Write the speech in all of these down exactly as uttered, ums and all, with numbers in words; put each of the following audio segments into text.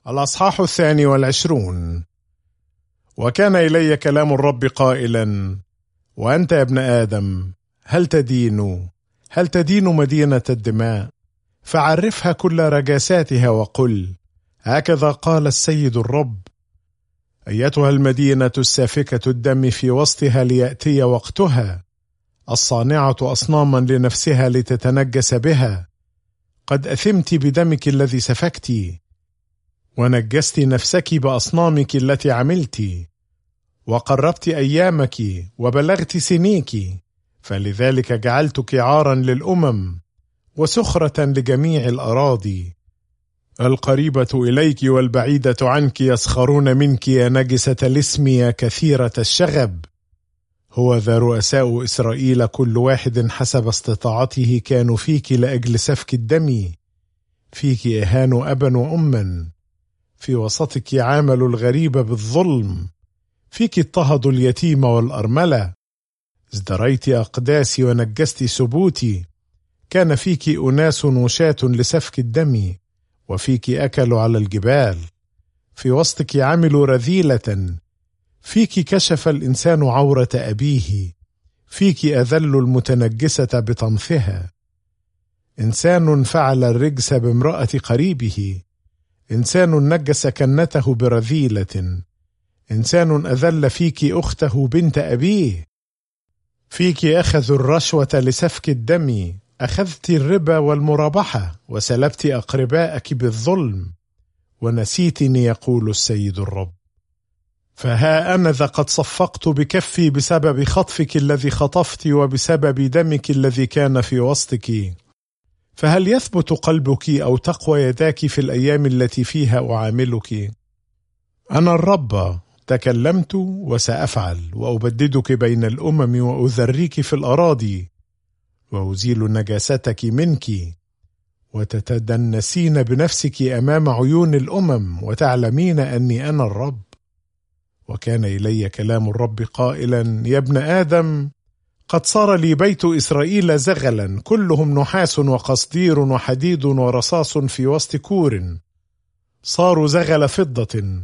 الأصحاح الثاني والعشرون. وكان إلي كلام الرب قائلا: وأنت يا ابن آدم، هل تدين هل تدين مدينة الدماء؟ فعرفها كل رجاساتها وقل: هكذا قال السيد الرب: أيتها المدينة السافكة الدم في وسطها ليأتي وقتها، الصانعة أصناما لنفسها لتتنجس بها، قد أثمت بدمك الذي سفكت، ونجست نفسك بأصنامك التي عملت، وقربت أيامك وبلغت سنيك، فلذلك جعلتك عارا للأمم وسخرة لجميع الأراضي. القريبة إليك والبعيدة عنك يسخرون منك يا نجسة الاسم يا كثيرة الشغب. هو ذا رؤساء إسرائيل كل واحد حسب استطاعته كانوا فيك لأجل سفك الدم، فيك إهان أبا وأما، في وسطك عامل الغريب بالظلم، فيك اضطهد اليتيم والأرملة، ازدريت أقداسي ونجست سبوتي، كان فيك أناس وشاة لسفك الدم، وفيك أكلوا على الجبال، في وسطك عملوا رذيلة، فيك كشف الإنسان عورة أبيه، فيك أذل المتنجسة بطمثها. إنسان فعل الرجس بامرأة قريبه، إنسان نجس كنته برذيلة، إنسان أذل فيك أخته بنت أبيه، فيك أخذوا الرشوة لسفك الدم، أخذت الربا والمرابحة، وسلبت أقرباءك بالظلم، ونسيتني يقول السيد الرب. فها أنا ذا قد صفقت بكفي بسبب خطفك الذي خطفت وبسبب دمك الذي كان في وسطك. فهل يثبت قلبك أو تقوى يداك في الأيام التي فيها أعاملك؟ أنا الرب تكلمت وسأفعل، وأبددك بين الأمم وأذريك في الأراضي، وأزيل نجاستك منك، وتتدنسين بنفسك أمام عيون الأمم، وتعلمين أني أنا الرب. وكان إلي كلام الرب قائلا: يا ابن آدم، قد صار لي بيت إسرائيل زغلا، كلهم نحاس وقصدير وحديد ورصاص في وسط كور، صاروا زغل فضة.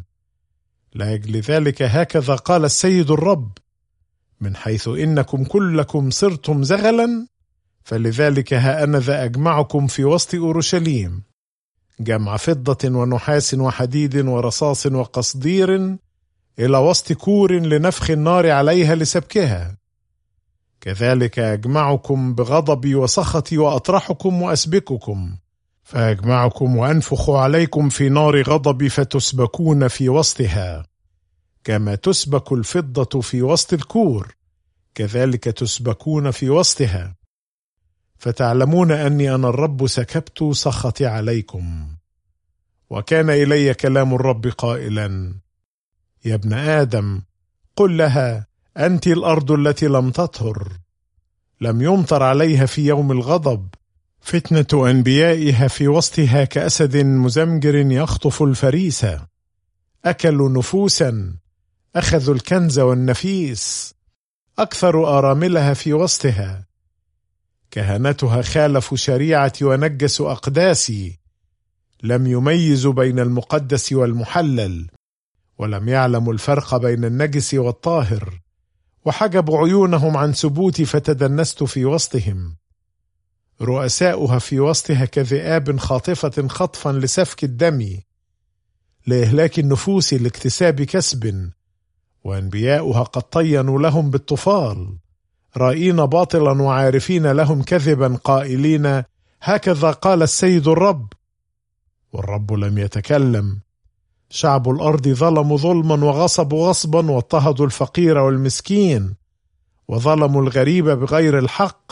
لأجل ذلك هكذا قال السيد الرب: من حيث إنكم كلكم صرتم زغلا، فلذلك ها أنا ذا أجمعكم في وسط أورشليم، جمع فضة ونحاس وحديد ورصاص وقصدير، إلى وسط كور لنفخ النار عليها لسبكها. كذلك أجمعكم بغضبي وسخطي وأطرحكم وأسبككم، فأجمعكم وأنفخ عليكم في نار غضبي فتسبكون في وسطها، كما تسبك الفضة في وسط الكور، كذلك تسبكون في وسطها، فتعلمون أني أنا الرب سكبت سخطي عليكم. وكان إلي كلام الرب قائلا: يا ابن آدم، قل لها: أنت الأرض التي لم تطهر، لم يمطر عليها في يوم الغضب، فتنة أنبيائها في وسطها كأسد مزمجر يخطف الفريسة، أكلوا نفوسا، أخذوا الكنز والنفيس، أكثر آراملها في وسطها، كهنتها خالفوا شريعتي ونجسوا أقداسي، لم يميزوا بين المقدس والمحلل، ولم يعلموا الفرق بين النجس والطاهر، وحجبوا عيونهم عن سبوتي فتدنست في وسطهم. رؤساؤها في وسطها كذئاب خاطفة خطفا لسفك الدم، لإهلاك النفوس لاكتساب كسب، وأنبياؤها قد طينوا لهم بالطفال، رائين باطلا وعارفين لهم كذبا، قائلين: هكذا قال السيد الرب. والرب لم يتكلم. شعب الأرض ظلموا ظلما وغصبوا غصبا، واضطهدوا الفقير والمسكين، وظلموا الغريب بغير الحق.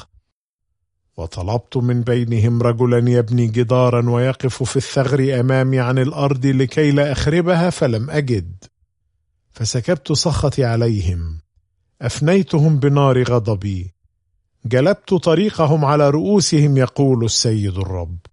وطلبت من بينهم رجلا يبني جدارا ويقف في الثغر أمامي عن الأرض لكي لا أخربها، فلم أجد، فسكبت سخطي عليهم، أفنيتهم بنار غضبي، جلبت طريقهم على رؤوسهم، يقول السيد الرب.